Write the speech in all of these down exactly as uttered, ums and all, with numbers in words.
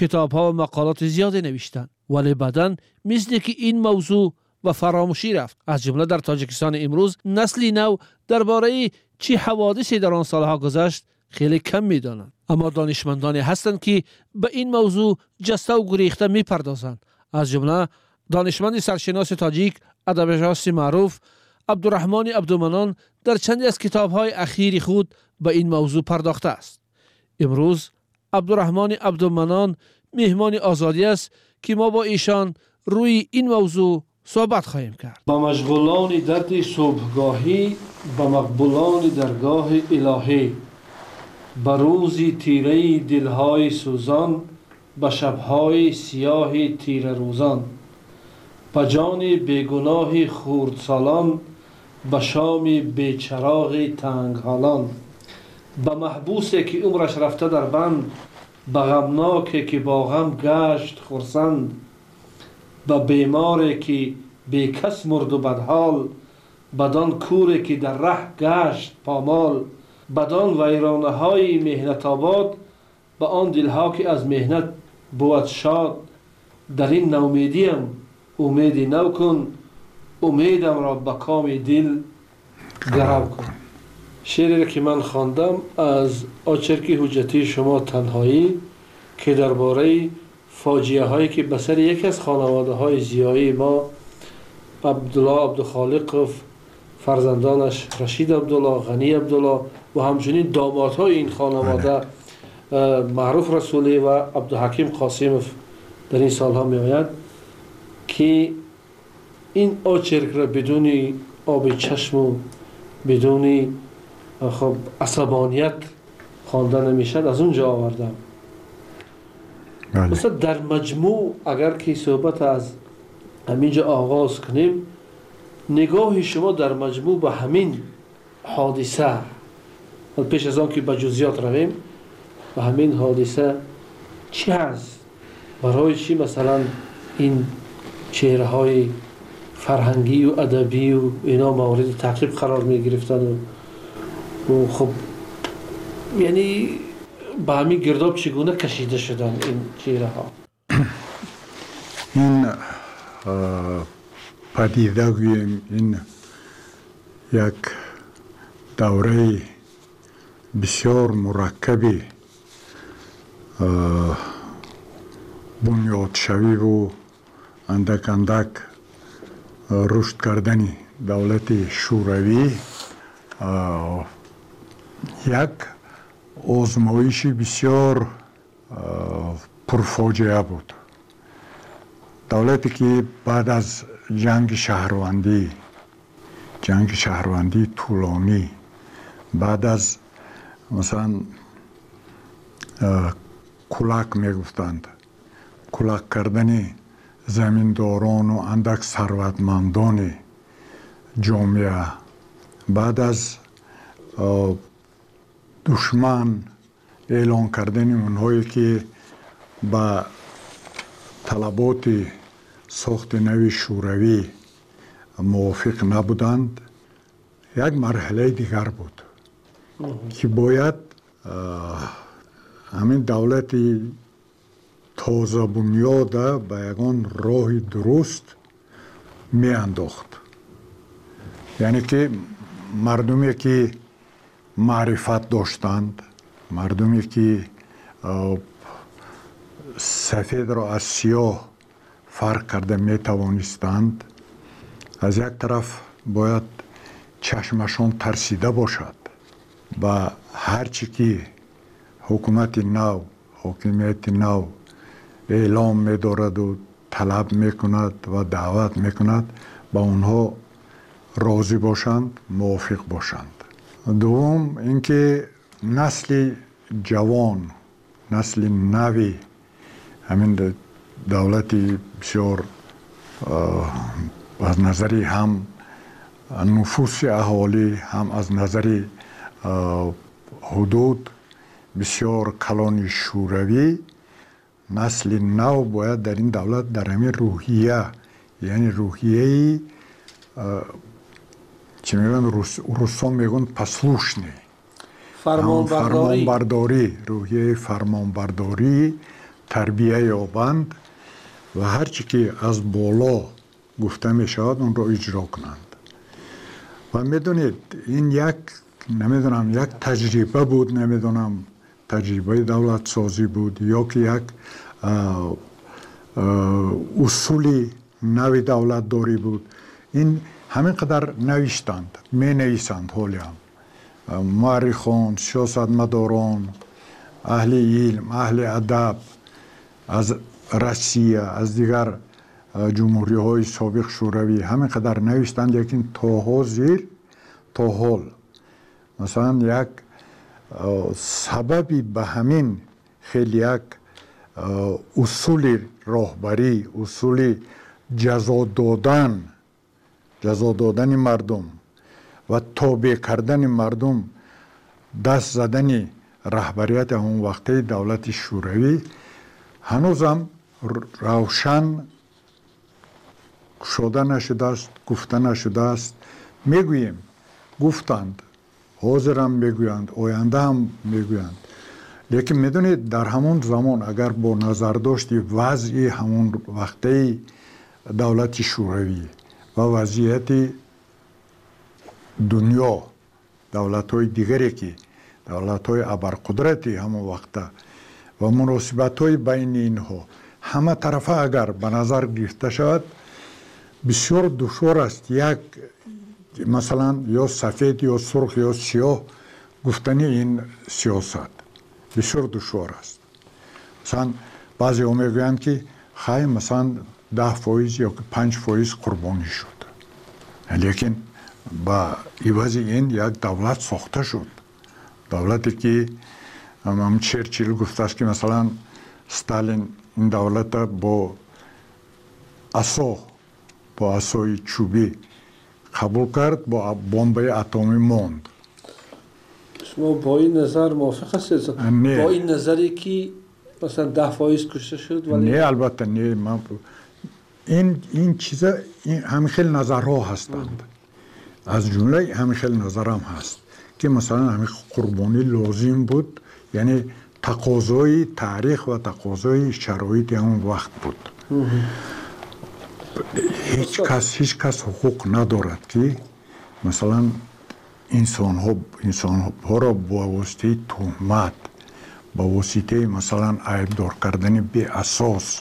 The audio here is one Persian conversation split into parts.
کتاب ها و مقالات زیادی نوشتند، ولی بعداً مثل که این موضوع و فراموشی رفت. از جمله در تاجیکستان امروز نسلی نو درباره چه حوادثی در آن سالها گذشت خیلی کم می‌دانند. اما دانشمندانی هستند که به این موضوع جسته و گریخته می‌پردازند. از جمله دانشمند سرشناس تاجیک ادبیات معروف عبدالرحمن عبدالمنان در چندی از کتاب‌های اخیر خود به این موضوع پرداخته است. امروز عبدالرحمن عبدالمنان مهمان آزادی است که ما با ایشان روی این موضوع صحبت خواهیم کرد. با مشغولان درد صبحگاهی، با مقبولان درگاه الهی، با روزی تیره دلهای سوزان، با شبهای سیاه تیره روزان، با جان بیگناه خردسالان، با شام بیچراغ تنگ حالان، با محبوسی که عمرش رفته در بند، با غمناکی که با غم گشت خرسند، با بیماری که بی کس مرد و بدحال، بدان کوری که در ره گشت پامال، بدان ویرانه های مهنت آباد، با آن دلها که از مهنت بود شاد. در این نومیدیم امیدی نو کن، امیدم را به کام دل گرو کن. شعری که من خواندم از آچرکی حجتی شما تنهایی که درباره فاجعه هایی که به سر یکی از خانواده های زیایی ما عبدالله عبدالخالق و فرزندانش رشید عبدالله، غنی عبدالله و همچنین دامادهای این خانواده معروف رسولی و عبدالحکیم قاسمов در این سالها می آید که این آچرک را بدون آب چشم و بدون خب عصبانیت خوانده نمیشد از اونجا آوردم. مثلا در مجموع اگر که صحبت از همینجا آغاز کنیم، نگاه شما در مجموع به همین حادثه، پیش از آن که به جزئیات رویم، به همین حادثه چی هست؟ برای چی مثلا این چهره های فرهنگی و ادبی و اینا مورد تعقیب قرار می گرفتن و خب یعنی به همین گرداب چگونه کشیده شدن این چهره ها؟ این پدیده گوییم این یک دوره بسیار مرکبی بنیاد شوی و اندک اندک رشد کردن دولت شوروی یک آزمایش بسیار پرفاجعه بود. دولتی که بعد از جنگ شهروندی جنگ شهروندی طولانی، بعد از مثلا کلک میگفتند، کلک کردن زمینداران و اندک ثروتمندان جامعه، بعد از دشمن اعلان کردن اونهایی که با طلبات ساخت نوی شوروی موافق نبودند، یک مرحله دیگر بود که باید همین دولت تازه بنیاد به یگان راه درست می انداخت. یعنی که مردمی که معرفت داشتند، مردمی که سفید را از سیاه فرق کرده می توانستند، از یک طرف باید چشمشان ترسیده باشد و هرچی که حکومت نو، حاکمیت نو اعلام می دارد و طلب می کند و دعوت می کند با اونها راضی باشند، موافق باشند. دوم اینکه نسل جوان، نسل نوی همین دولت بسیار از نظر هم نفوس اهالی هم از نظر حدود بسیار کلان شوروی، نسل نو باید در این دولت در همین روحیه، یعنی روحیه چی میگن روسان میگن پسلوشنی، فرمان برداری، روحیه فرمان برداری تربیه یابند و هرچی که از بالا گفته می شود اون رو اجرا کنند. و میدونید این یک نمیدونم یک تجربه بود، نمیدونم تجربه دولت سازی بود یا که یک اصولی نوی دولت داری بود. این همین قدر نوشتند، می نویسند حالی هم مورخان، سیاستمداران، اهل علم، اهل ادب از روسیه، از دیگر جمهوری های سابق شوروی همین قدر نوشتند، لیکن تا حال زیر تا حال مثلا یک سببی به همین خیلی یک اصول راهبری، اصول جزا دادن جزا دادن مردم و تابع کردن مردم، دست زدن رهبریت اون وقتی دولت شوروی هنوزم روشن شده نشده است، گفته نشده است. میگوییم گفتند، حاضر هم میگویند، آینده هم میگویند، لیکن میدونید در همون زمان اگر با نظر داشتی وضعی همون وقتی دولت شوروی و وضعیت دنیا، دولت های دیگری که دولت های ابرقدرتی همون وقت و مناسبت های بین اینها همه طرفه اگر به نظر گرفته شود، بسیار دشوار است یک مثلا یا سفید یا سرخ یا سیاه گفتنی این سیاست بسیار دشوار است. مثلا بعضی ها میگویند که خیلی مثلا ده فایز یا پنج فایز قربانی شد، لیکن با عوض این یک دولت ساخته شد، دولتی که هم چرچیل گفته است که مثلا ستالین این دولت با عصا با عصای چوبی قبول کرد، با بمب اتمی ماند. شما با این نظر موافق هستید؟ با این نظری که مثلا ده فایز کشته شد؟ ولی نه البته نه، من این این چیزا این همین خیلی نظرها هستند، از جمله همین خیلی نظرم هست که مثلا همین قربانی لازم بود، یعنی تقاضای تاریخ و تقاضای شرایط همون وقت بود. هیچ کس هیچ کس حقوق ندارد که مثلا انسان ها انسان ها را با واسطه تهمت، با واسطه مثلا عیبدار کردن بی اساس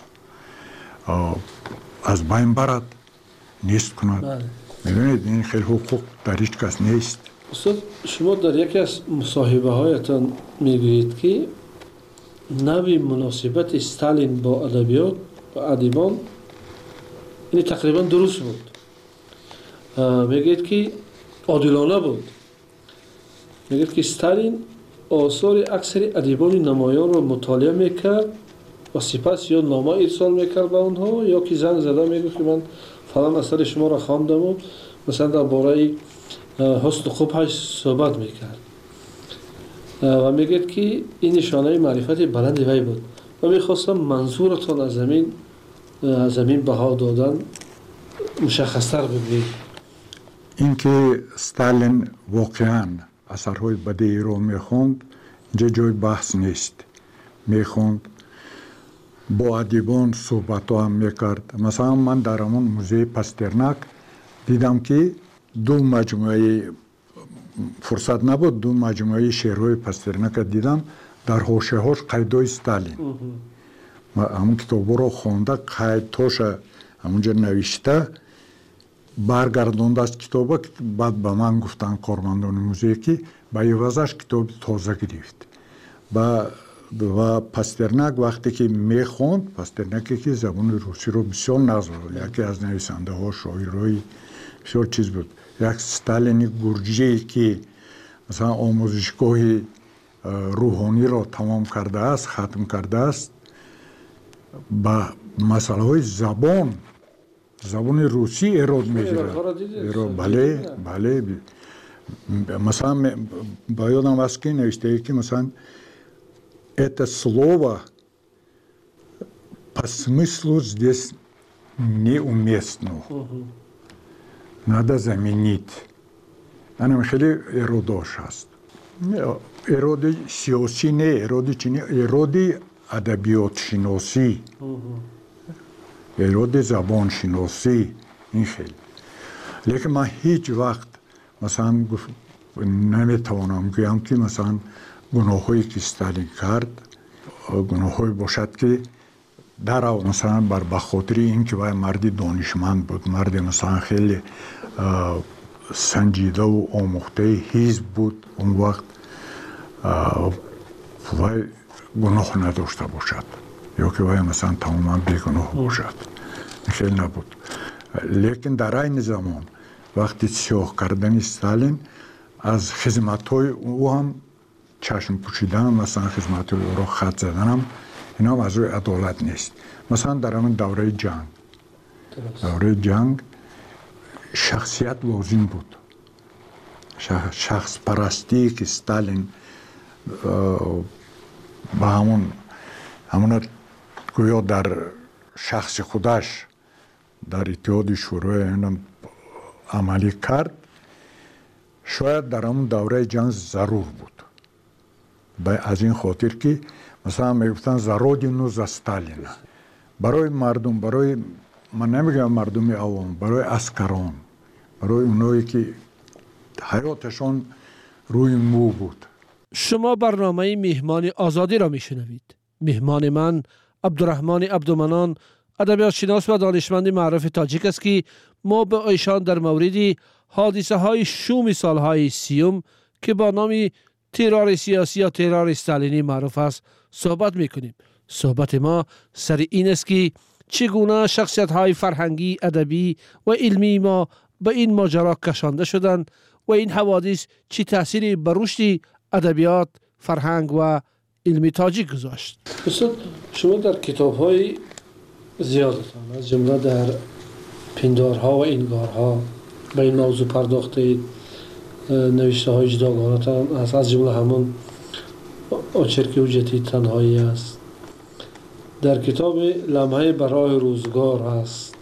از بین برد، نیست کند. میدونید این خیلی حقوق در هیچ کس نیست. استاد شما در یکی از مصاحبه هایتان میگویید که نوع مناسبت استالین با ادبیات و ادیبان این تقریبا درست بود. میگید که عادلانه بود. میگید که استالین آثار اکثر ادیبان نمایان را مطالعه میکرد و سپس یا نامه ارسال میکرد به اونها یا که زنگ زده میگفت که من فلان اثر شما را خواندم و مثلا درباره حسن خوبش صحبت میکرد و میگید که این نشانه معرفت بلند وی بود و میخواستم منظورتان از زمین از زمین بها دادن مشخصتر بگویید. اینکه ستالین واقعا اثرهای بدی رو میخوند اینجا جای بحث نیست. میخوند، با ادیبان صحبت هم میکرد. مثلا من در همون موزه پاسترناک دیدم که دو مجموعه فرصت نبود، دو مجموعه شعرهای پاسترناک دیدم، در حاشیه هاش قیدای ستالین. همون کتاب رو خونده، قیدهاش همونجا نوشته، برگردونده از کتاب. بعد به من گفتن کارمندان موزه که به عوضش کتاب تازه گرفت. و پاسترناک وقتی که میخوند، پاسترناکی که زبان روسی رو بسیار نظر بود، یکی از نویسنده ها شاعرای بسیار چیز بود، یک ستالینی گرجی که مثلا آموزشگاه روحانی را تمام کرده است، ختم کرده است، با مسئله های زبان زبان روسی ایراد میگیره. بله بله. مثلا با یادم است که نوشته که مثلا это слово по смыслу здесь неуместно. Надо заменить. Она خیلی اراداش هست. اراده سیاسی نه، اراده چینی، اراده ادبیات شناسی، ایراد زبان شناسی، این خیلی. لیکن من هیچ وقت مثلا نمیتوانم بگم که مثلا گناهایی که استالین کرد گناهایی باشد که در او مثلا بر بخاطر اینکه وای مردی دانشمند بود، مردی مثلا خیلی سنجیده و آموخته حزب بود، اون وقت وای گناه نداشته باشد یا که وای مثلا تماما بیگناه باشد، خیلی نبود. لیکن در این زمان وقتی سیاه کردن استالین از خدمت‌های او هم چشم پوشیدن، مثلا خدمت‌های او را خط زدن هم اینا هم از روی عدالت نیست. مثلا در همین دوره جنگ دوره جنگ شخصیت لازم بود، شخص پرستی که استالین با همون همون گویا در شخص خودش در اتحاد شوروی اینم عملی کرد، شاید در همون دوره جنگ ضرور بود. از این خاطر که مثلا میگفتن زرادینو ز استالین، برای مردم، برای من نمیگم مردم عوام، برای عسکران، برای اونایی که حیاتشان روی مو بود. شما برنامه مهمان آزادی را میشنوید. مهمان من عبدالرحمن عبدالمنان، ادبیات شناس و دانشمند معروف تاجیک است که ما به ایشان در مورد حادثه های شوم سالهای سیوم که با نام ترور سیاسی یا ترور استالینی معروف است صحبت میکنیم. صحبت ما سر این است که چگونه شخصیت های فرهنگی، ادبی و علمی ما به این ماجرا کشانده شدند و این حوادث چه تأثیری بر رشد ادبیات، فرهنگ و علمی تاجیک گذاشت. استاد، شما در کتاب های زیادتان از جمله در پندارها و انگارها به این موضوع پرداختید، نوشته های جداگانه‌تان است، از جمله همون آچرک حجتی تنهایی است، در کتاب لمحه برای روزگار است،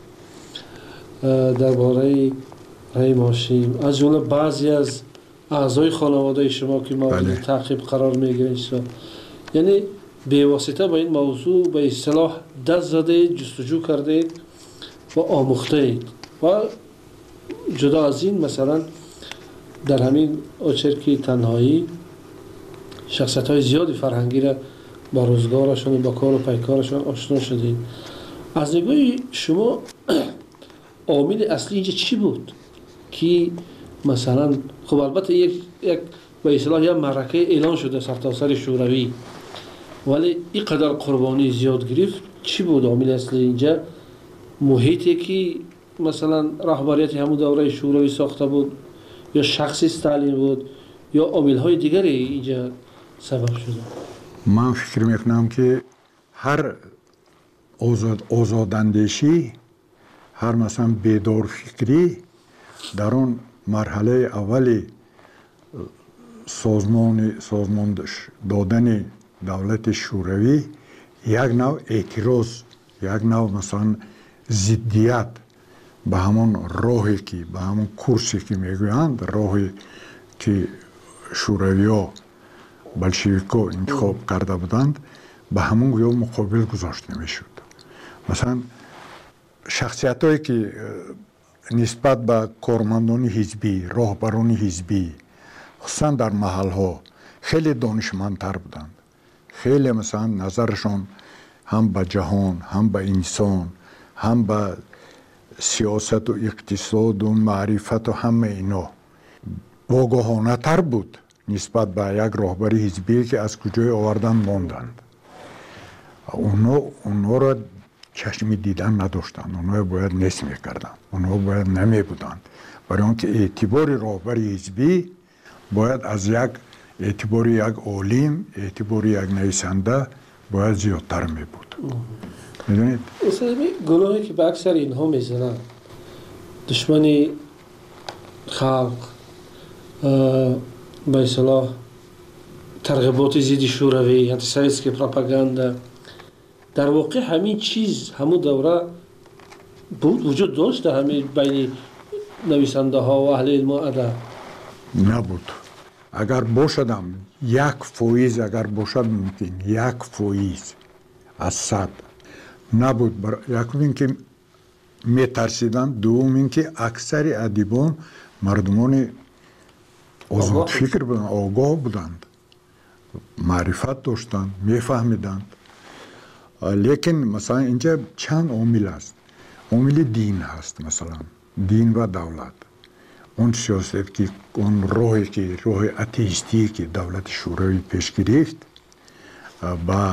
درباره رحیم هاشم، از جمله بعضی از اعضای خانواده شما که مورد تعقیب قرار میگیرید. یعنی به واسطه با این موضوع به اصطلاح دست زده، جستجو کردید و آموختید. و جدا از این مثلا در همین آچرک تنهایی شخصیت های زیادی فرهنگی را با روزگارشون و با کار و پیکارشون آشنا شدید. از نگاه شما عامل اصلی اینجا چی بود که مثلا خب البته یک یک به اصطلاح یک معرکه اعلان شده سرتاسر شوروی، ولی اینقدر قربانی زیاد گرفت، چی بود عامل اصلی اینجا؟ محیطی که مثلا رهبریت همون دوره شوروی ساخته بود، یا شخص استالین بود، یا عامل‌های دیگری اینجا سبب شده؟ من فکر میکنم که هر آزاد آزاداندیشی، هر مثلا بیدار فکری در اون مرحله اولی سازمان سازمان دادن دولت شوروی یک نوع اعتراض، یک نوع مثلا ضدیت به همون راهی که به همون کورسی که میگویند، راهی که شوروی ها بلشویکا انتخاب کرده بودند، به همون گویا مقابل گذاشته میشد. مثلا شخصیت هایی که نسبت به کارمندان حزبی، راهبران حزبی، خصوصا در محل ها خیلی دانشمندتر بودند، خیلی مثلا نظرشان هم به جهان، هم به انسان، هم به سیاست و اقتصاد و معرفت و همه اینا واگاهانه تر بود نسبت به یک راهبر حزبی که از کجای آوردن ماندند. اونا اونا را چشمی دیدن نداشتند، اونا باید نصف میکردند، اونا باید نمی بودند، برای آنکه اعتبار راهبر حزبی باید از یک اعتبار یک عالم، اعتبار یک نویسنده باید زیادتر می بود. میدونید؟ مثلا گناهی که به اکثر اینها میزنن، دشمنی خلق، به اصطلاح ترغیبات ضد شوروی، انتی‌سویتسکی پروپاگاندا، در واقع همین چیز همون دوره بود، وجود داشت در همین بین نویسنده ها و اهل علم و ادب؟ نبود. اگر باشدم یک فویز، اگر باشد ممکن یک فویز از صد نبود. بر... یکم این که میترسیدن، دوم این که اکثر ادیبان مردمان آزاد فکر بودند، آگاه بودند، معرفت داشتند، میفهمیدند. لیکن مثلا اینجا چند عامل است. عامل دین هست، مثلا دین و دولت. اون سیاست که اون راهی که راه اتئیستی که دولت شوروی پیش گرفت با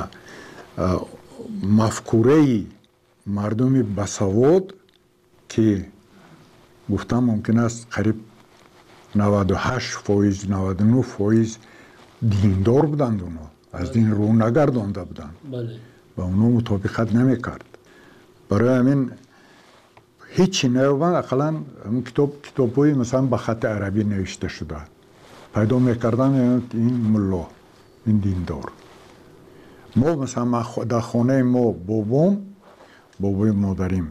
مفکوره مردم بسواد که گفتم ممکن است قریب نود و هشت فایز نود و نه فایز دیندار بودند، اونا از دین رو نگردانده بودند، و اونا مطابقت نمیکرد. برای همین هیچی نیومد. اقلا کتاب کتابای مثلا به خط عربی نوشته شده پیدا میکردن، این ملا، این دیندار. ما مثلا در خانه ما بابام بابای مادریم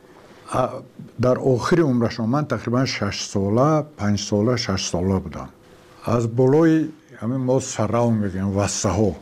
در آخر عمرشان، من تقریبا شش ساله پنج ساله شش ساله بودم، از بالای همین ما سراو میگیم وسه ها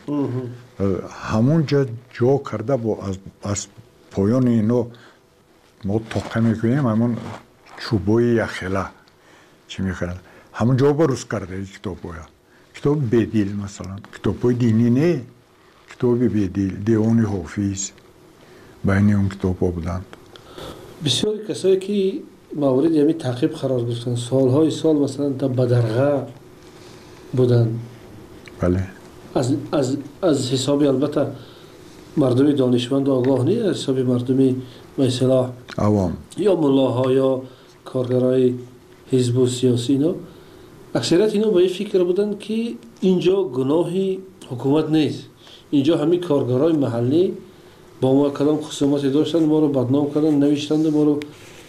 همون جا جا کرده با از, از پایان اینو ما توقع میکنیم، همون چوبای یخله چی میخواد همون جا بروز کرده این کتاب باید. کتاب بدیل مثلا، کتاب های دینی نه، کتاب بدیل، دیوان حافظ بین اون کتاب ها بودند. بسیاری کسایی که مورد یعنی تعقیب قرار گرفتن سالهای سال مثلا تا بدرغه بودن. بله. از از از حسابی البته مردم دانشمند و آگاه نیست، از حسابی مردم مثلا عوام یا ملاها یا کارگرای حزب و سیاسی، اینا اکثریت اینا با این فکر بودن که اینجا گناهی حکومت نیست، اینجا همین کارگرای محلی با ما کدام خصوماتی داشتن، ما رو بدنام کردن، نوشتند ما رو،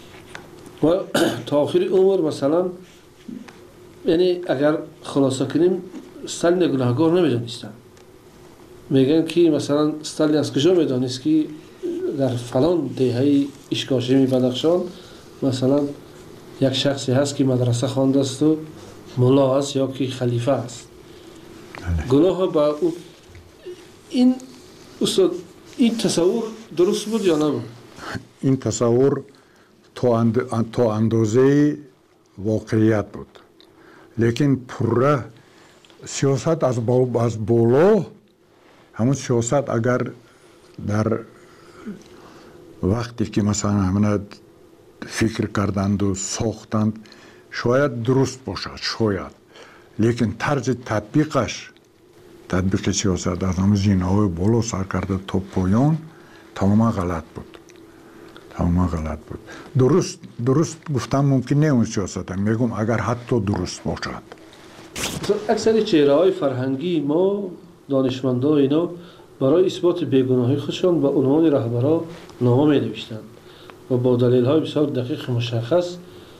و تا آخر عمر مثلا یعنی اگر خلاصه کنیم استالین گناهکار نمیدانستن. میگن که مثلا استالین از کجا میدانست که در فلان دهه اشکاشمی بدخشان مثلا یک شخصی هست که مدرسه خوانده است و ملا است یا که خلیفه است. گناه با این استاد این تصور درست بود یا نبود؟ این تصور تا, اند... تا اندازه واقعیت بود، لیکن پره سیاست از, با... از بالا، همون سیاست اگر در وقتی که مثلا همه فکر کردند و ساختند شاید درست باشد، شاید، لیکن طرز تطبیقش تطبیق سیاست از همه زینه های بالا سر کرده تا پایان تماما غلط بود، تماما غلط بود. درست درست گفتم ممکن نه اون سیاست هم میگم اگر حتی درست باشد. اکثر چهره های فرهنگی ما دانشمندا اینا برای اثبات بیگناهی خودشان به عنوان رهبرا نامه می نوشتند و با دلیل های بسیار دقیق مشخص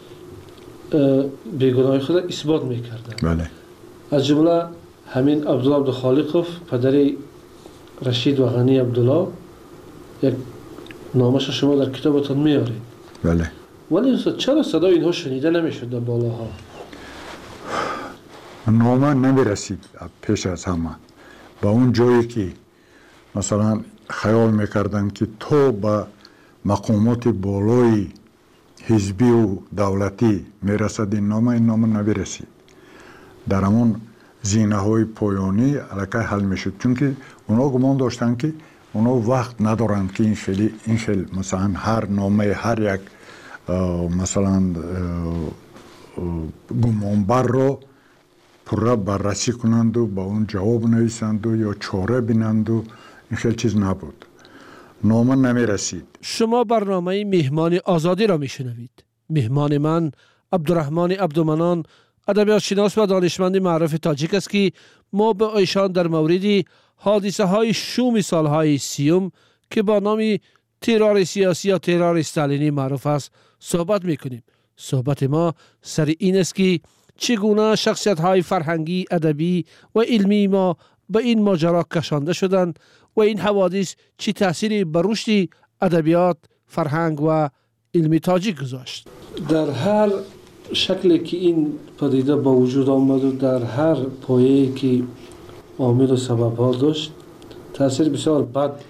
بیگناهی خود اثبات می کردند. بله. از جمله همین عبدالله عبدالخالقов پدر رشید و غنی عبدالله، یک نامش شما در کتابتون میارید. بله. ولی چرا صدای اینها شنیده نمیشد در بالاها؟ نامه نمیرسید پیش از همه با اون جایی که مثلا خیال میکردن که تو با مقامات بالای حزبی و دولتی میرسد این نامه، این نامه نمیرسید. در همون زینه های پایانی علاقه حل میشد، چون که اونا گمان داشتن که اونا وقت ندارند که این خیلی این خیلی مثلا هر نامه هر یک مثلا گمانبر رو پره بررسی کنند و با اون جواب نویسند و یا چاره بینند و این خیلی چیز نبود. نامه نمی رسید. شما برنامه مهمان آزادی را می شنوید. مهمان من عبدالرحمن عبدالمنان، ادبیات شناس و دانشمند معروف تاجیک است که ما به ایشان در مورد حادثه های شوم سالهای سیوم که با نام ترور سیاسی یا ترور استالینی معروف است صحبت می کنیم. صحبت ما سر این است که چگونه شخصیت های فرهنگی، ادبی و علمی ما به این ماجرا کشانده شدند و این حوادث چه تأثیری بر رشد ادبیات، فرهنگ و علمی تاجیک گذاشت. در هر شکلی که این پدیده با وجود آمد و در هر پایه‌ای که عامل و سبب ها داشت، تأثیر بسیار بد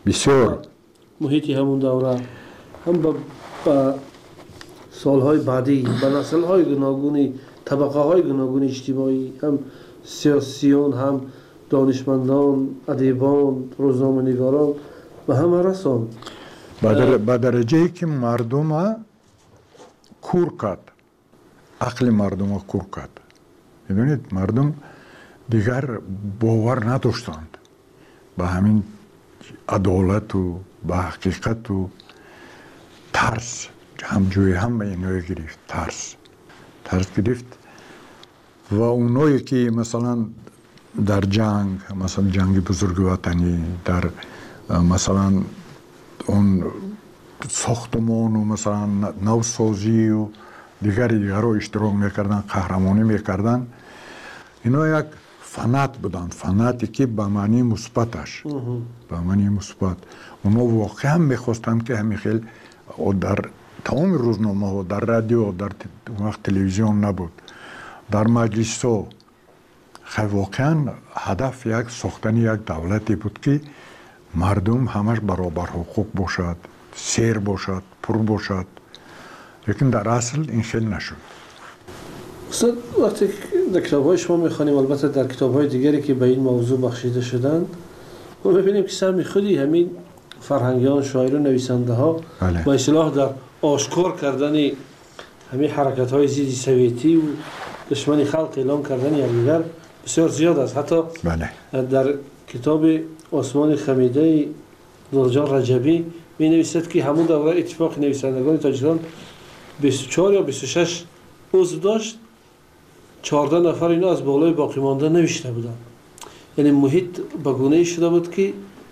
بسیار محیط همون دوره هم با, با سالهای بعدی با نسل‌های گوناگونی طبقه‌های گوناگون اجتماعی هم سیاسیون هم دانشمندان ادیبان روزنامه‌نگاران و همه رسان به درجه که مردم ها کور کرد عقل مردم ها کور کرد میدونید مردم دیگر باور نداشتند به همین عدالت و به حقیقت و ترس همجوی هم به اینوی گرفت ترس ترس گرفت و اونایی که مثلا در جنگ مثلا جنگ بزرگ وطنی در مثلا اون ساختمان و مثلا نوسازی و دیگری دیگر رو اشتراک میکردن قهرمانی میکردن اینا یک فنات بودن فناتی که به معنی مثبتش به معنی مثبت اونا واقعا میخواستن که همین خیلی در تمام روزنامه ها در رادیو در وقت تلویزیون نبود در مجلس ها خیلی واقعا هدف یک ساختن یک دولتی بود که مردم همش برابر حقوق باشد سیر باشد پر باشد لیکن در اصل این خیلی نشد استاد وقتی در کتاب های شما میخوانیم البته در کتاب های دیگری که به این موضوع بخشیده شدند ما ببینیم که سمی خودی همین فرهنگیان شاعر و نویسنده ها با اصطلاح در آشکار کردن همین حرکت های ضد سویتی و دشمنی خلق اعلام کردن یکدیگر بسیار زیاد است حتی بله. در کتاب آسمان خمیده نورجان رجبی می نویسد که همون دوره اتفاق نویسندگان تاجیکستان بیست و چهار یا بیست و شش عضو داشت چهارده نفر اینا از بالای باقی مانده نوشته بودند یعنی محیط به گونه‌ای شده بود که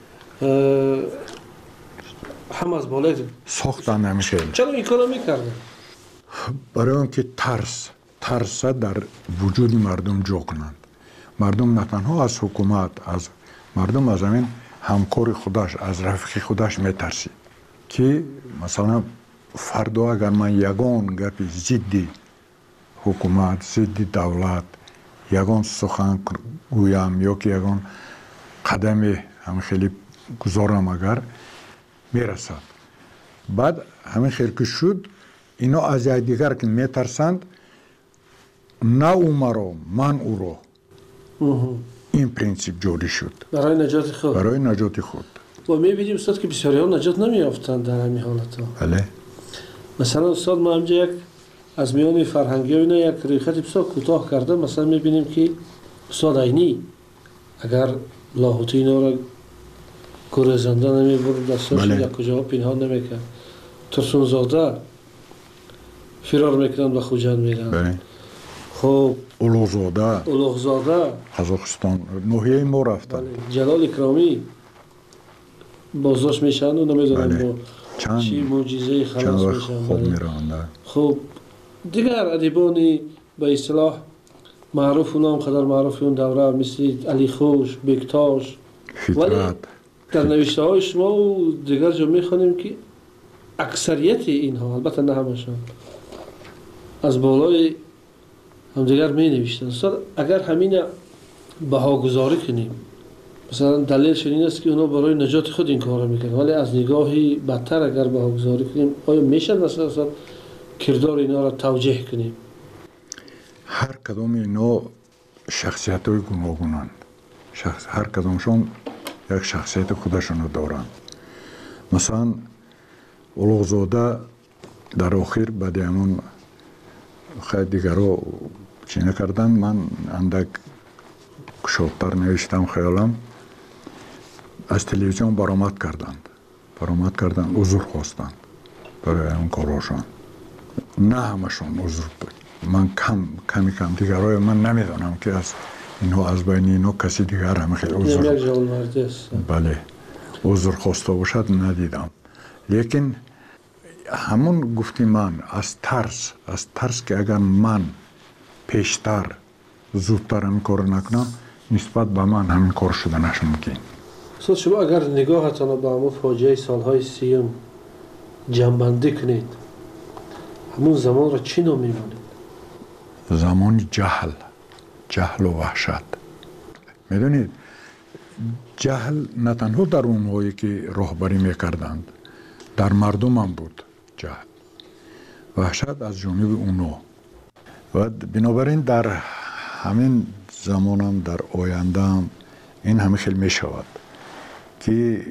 هم از بالای ساختن نمیشه چرا این کارو میکردن برای اینکه ترس ترس در وجود مردم جا کنند مردم نه تنها از حکومت از مردم از همین همکار خودش از رفیق خودش میترسی که مثلا فردا اگر من یگان گپی ضد حکومت ضد دولت یگان سخن گویم یا که یگان قدم هم خیلی گذارم اگر میرسد بعد همین خیر که شد اینا از دیگر که میترسند نه او مرا من او را این پرینسیپ جوری شد برای نجات خود برای نجات خود و میبینیم استاد که بسیاری ها نجات نمیافتند در همین حالت ها بله مثلا استاد ما همجا یک از میان فرهنگی ها اینا یک ریخت بسیار کوتاه کرده مثلا میبینیم که استاد عینی اگر لاهوتی اینا را گریزنده نمیبرد دستاش بله. یک کجا پنهان نمیکرد ترسون زاده فرار میکنند و خوجند میرن بله خب اولوغزاده اولوغزاده قزاقستان نوحیه ما رفتن بله. جلال اکرامی بازداشت میشن و نمیدونم بله. با چند چی معجزه خلاص چند میشن خوب بله. میرانده خب دیگر ادیبانی به اصطلاح معروف و نام قدر معروف اون دوره مثل علی خوش بکتاش ولی فطرت در نوشته های شما و دیگر جا میخوانیم که اکثریت اینها البته نه همشان از بالای همدیگر می نوشتن اگر همین بهاگذاری کنیم مثلا دلیلش این است که اونا برای نجات خود این کار میکنن ولی از نگاهی بدتر اگر بهاگذاری کنیم آیا میشه مثلا کردار اینا را توجیه کنیم هر کدام اینا شخصیت های گوناگونند شخص هر کدامشون یک شخصیت خودشون رو دارند مثلا اولوغزاده در آخر بعد همون خیلی دیگر رو چی نکردن من اندک شادتر نوشتم خیالم از تلویزیون برآمد کردند برآمد کردند عذر خواستند برای اون کاراشون نه همشون عذر بود من کم کمی کم دیگرای من نمیدانم که از اینها از بین اینها کسی دیگر هم خیلی عذر یک جوان مردی است بله عذر خواسته باشد ندیدم لیکن همون گفتی من از ترس از ترس که اگر من پیشتر زودتر همین کار نکنم نسبت به من همین کار شده نش ممکن استاد شما اگر نگاهتان به همون فاجعه سالهای سیم جنبندی کنید همون زمان را چی نام می‌مانید؟ زمان جهل جهل و وحشت میدونید جهل نه تنها در اونهایی که راهبری میکردند، در مردم هم بود جهل، وحشت از جانب اونا. و بنابراین در همین زمان هم در آینده هم این همه خیلی می شود که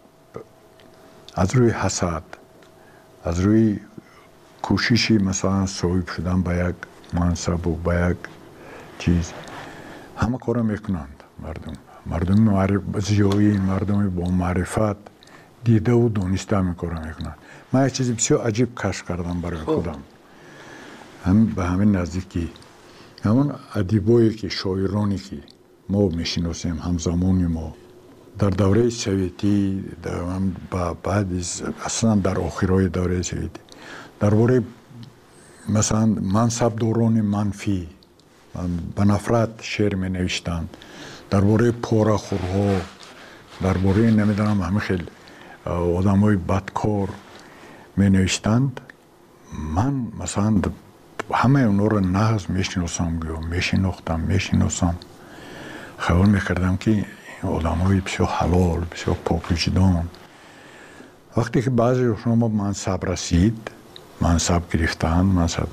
از روی حسد، از روی کوششی مثلا صاحب شدن به یک منصب و به یک چیز همه کار میکنند. مردم مردم معرف زیایی، مردم با معرفت دیده و دانسته میکارم میکنند. من یک چیز بسیار عجیب کشف کردم برای خودم، هم به همین نزدیکی همون ادیبایی که شاعرانی که ما میشناسیم همزمانی ما در دوره سویتی، بعد اصلا در آخرای دوره سویتی، درباره مثلا منصبداران منفی به نفرت شعر می نوشتند، درباره پاره‌خورها، درباره نمیدونم همه خیلی آدمای بدکار می نوشتند. من مثلا همه اونا رو نغز میشناسم، میشناختم میشناسم خیال میکردم که این آدمای بسیار حلال، بسیار پاک وجدان. وقتی که بعضی شما منصب رسید، منصب گرفتند، منصب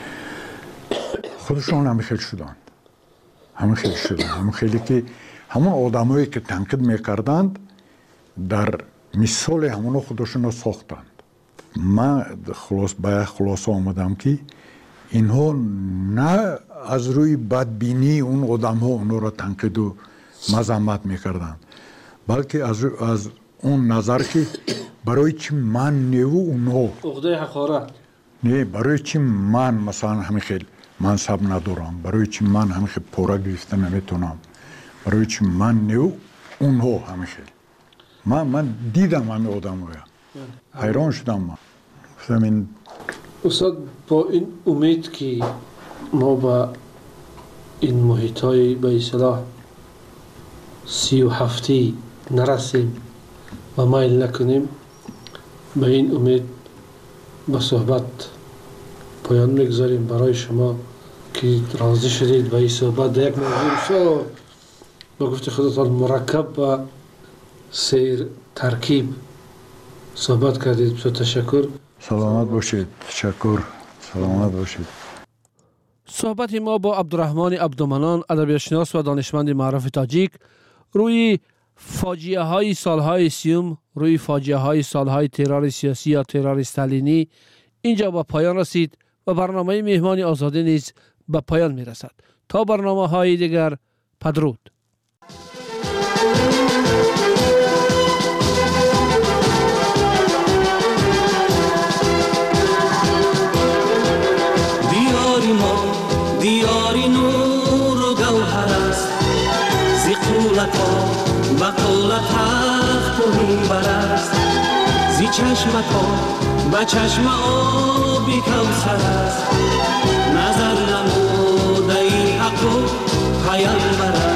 خودشون همه خیلی شدند، همه خیلی شدند، همه خیلی که همون آدمایی که تنقید میکردند در مثال همون خودشون رو ساختند. من خلاص به خلاصه آمدم که اینها نه از روی بدبینی اون آدم ها اونها را تنقید و مذمت میکردن، بلکه از, از اون نظر که برای چی من نیو اونها عقده حقارت، نه برای چی من مثلا همین خیلی منصب ندارم، برای چی من همین خیلی پورا گرفته نمیتونم، برای چی من نیو اونها همین خیلی. من, من دیدم همین آدم ها، حیران شدم. من همین استاد با این امید که ما با این محیط های به اصطلاح سی و هفتی نرسیم و مایل نکنیم، به این امید به صحبت پایان میگذاریم. برای شما که راضی شدید به این صحبت در یک موضوع بسیار با گفت خودتان مرکب و سیر ترکیب صحبت کردید، بسیار تشکر. سلامت باشید. تشکر. سلامت باشید. صحبت ما با عبدالرحمن عبدالمنان، ادبیاتشناس و دانشمند معروف تاجیک، روی فاجعه های سالهای سیوم، روی فاجعه های سالهای ترور سیاسی یا ترور استالینی اینجا با پایان رسید و برنامه مهمان آزاده نیز به پایان می رسد. تا برنامه های دیگر، بدرود. دیاری نور و گوهر است، زی قولتا بقولت حق و منبر است، زی چشمتا به چشم آبی کوثر است، نظر نموده ای حق و پیامبر است.